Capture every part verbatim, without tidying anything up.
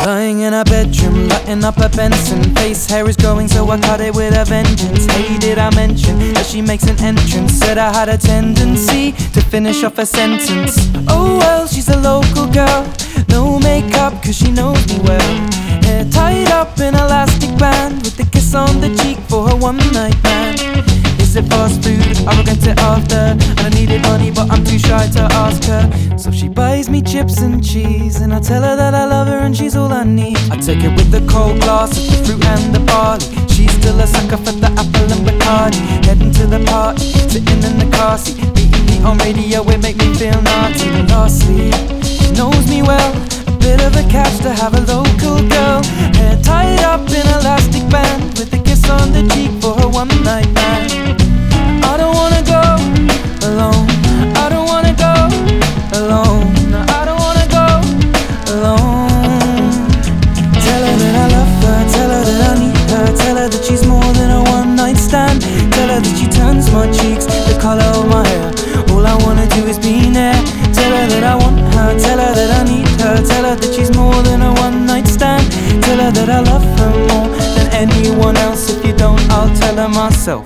Lying in her bedroom, lighting up a Benson. Face hair is growing, so I cut it with a vengeance. Hey, did I mention that she makes an entrance? Said I had a tendency to finish off a sentence. Oh well, she's a local girl, no makeup cause she knows me well. Hair tied up in elastic band, with a kiss on the cheek for her one night man. Is it fast food? I will get it after. I needed money but I'm too shy to ask her. So she buys me chips and cheese, and I tell her that I love her and she's all I need. I take it with the cold glass of the fruit and the barley. She's still a sucker for the apple and Bacardi. Heading to the party, sitting in the car seat, beating me on radio, it make me feel naughty. And lastly, she knows me well, a bit of a catch to have a local girl. Hair tied up in elastic band, with a kiss on the cheek for her one night man. I don't wanna go alone, I don't wanna go alone, I don't wanna go alone. Tell her that I love her, tell her that I need her, tell her that she's more than a one night stand. Tell her that she turns my cheeks the colour of my hair. All I wanna do is be near. Tell her that I want her, tell her that I need her, tell her that she's more than a one night stand. Tell her that I love her more than anyone else. If you don't, I'll tell her myself.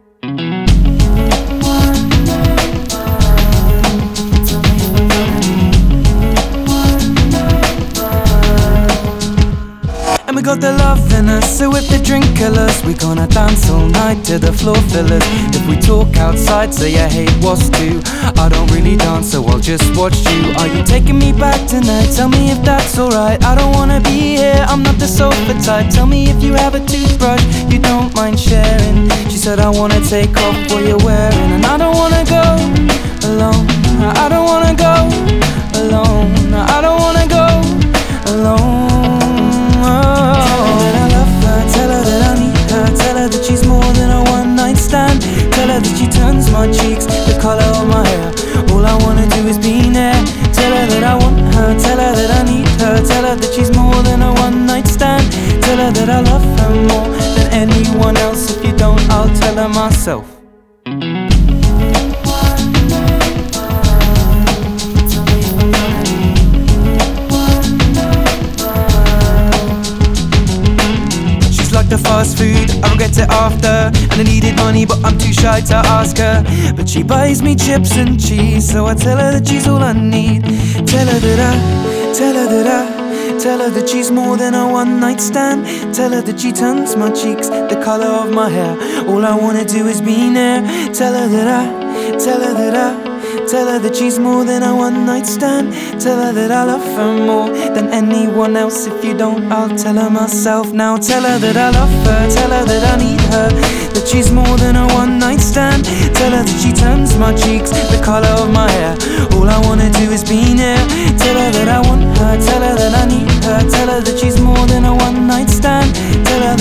And we got the love in us, so if the drink kill us, we gonna dance all night to the floor fillers. If we talk outside, say I hate what's due. I don't really dance, so I'll just watch you. Are you taking me back tonight? Tell me if that's alright. I don't wanna be here, I'm not the sofa type. Tell me if you have a toothbrush you don't mind sharing. She said I wanna take off what you're wearing, and I don't wanna go alone, I don't wanna go alone, I don't wanna go alone. She's more than a one night stand. Tell her that she turns my cheeks the colour of my hair. All I wanna do is be near. Tell her that I want her, tell her that I need her, tell her that she's more than a one night stand. Tell her that I love her more than anyone else. If you don't, I'll tell her myself. Like the fast food, I will get it after. And I needed money but I'm too shy to ask her. But she buys me chips and cheese, so I tell her that she's all I need. Tell her that I, tell her that I, tell her that she's more than a one night stand. Tell her that she turns my cheeks the colour of my hair. All I wanna do is be near. Tell her that I, tell her that I, tell her that she's more than a one night stand. Tell her that I love her more than anyone else. If you don't, I'll tell her myself now. Tell her that I love her, tell her that I need her, that she's more than a one night stand. Tell her that she turns my cheeks the colour of my hair. All I wanna do is be near. Tell her that I want her, tell her that I need her, tell her that she's more than a one night stand. Tell her